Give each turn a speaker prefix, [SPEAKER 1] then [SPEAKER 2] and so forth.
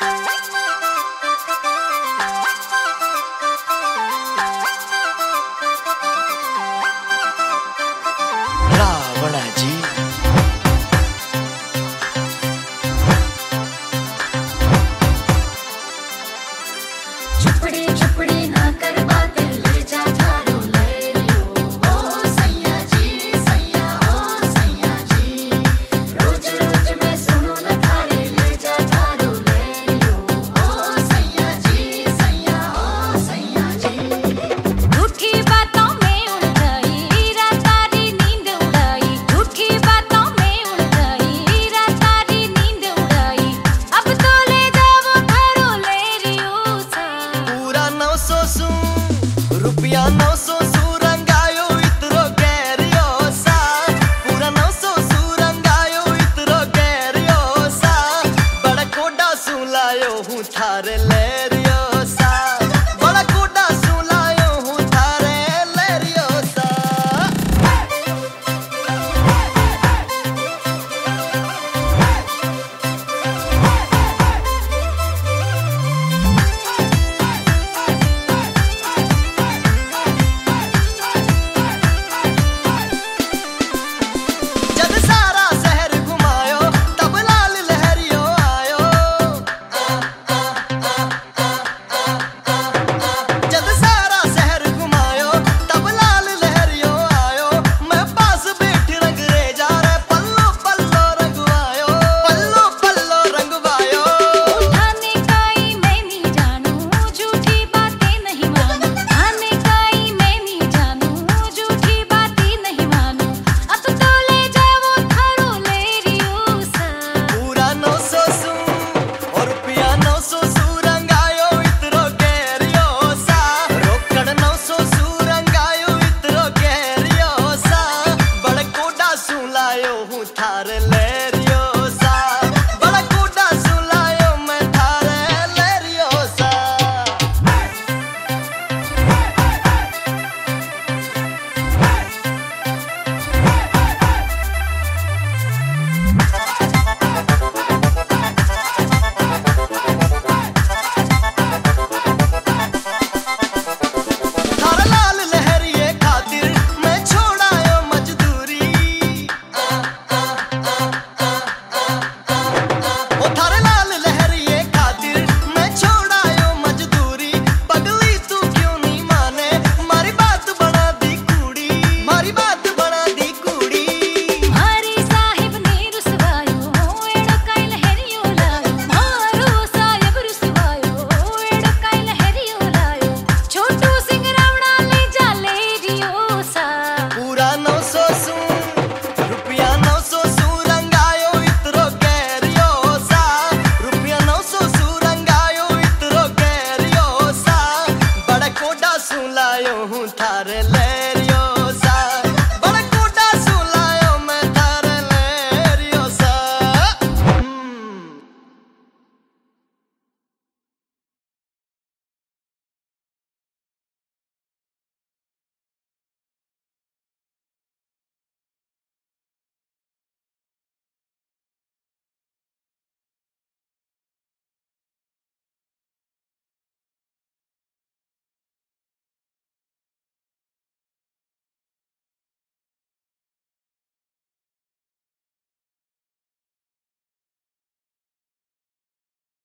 [SPEAKER 1] रावणाजी
[SPEAKER 2] झुपड़ी झुपड़ी ना कर बातें ले जा झाड़ू ले लियो ओ सैया ओ सैया जी रोज रोज मैं सुनूं न थारे ले जा झाड़ू ले लियो ओ सैया ओ सैया जी झूठी बातों में उलझाई रात सारी नींद उड़ाई झूठी बातों में उलझाई रात सारी नींद उड़ाई अब तो ले जाओ थारो ले रियो सा
[SPEAKER 1] पूरा 900 सू रुपया 900 सू रंगायो इतरो गैरियो सा पूरा 900 सू रंगायो इतरो गैरियो सा बड़ा कोडा सू लायो हूँ थारे लेरियो सा बड़ा कोडा सू लायो हूँ थारे लेरियो सा जब सारा शहर घुमायो तब लाल लहरियो आयो जब सारा शहर घुमायो तब लाल लहरियो आयो मैं पास बैठ रंग रे जा रे पल्लो पल्लो रंगवायो पल्लो पल्लो रंगवायो
[SPEAKER 2] उठाने काई मैं नहीं जानू झूठी बातें नहीं मानू आने काई मैं नहीं जानू झूठी बातें नहीं मानू अब तो ले जाओ थारो ले रियो सा
[SPEAKER 1] पूरा 900 सू और रुपया 900 सू रंगायो इतरो गैरियो सा रोकड़ 900 सू रंगायो इतरो गैरियो सा बड़ कोडा सू लायो हूँ थारे ले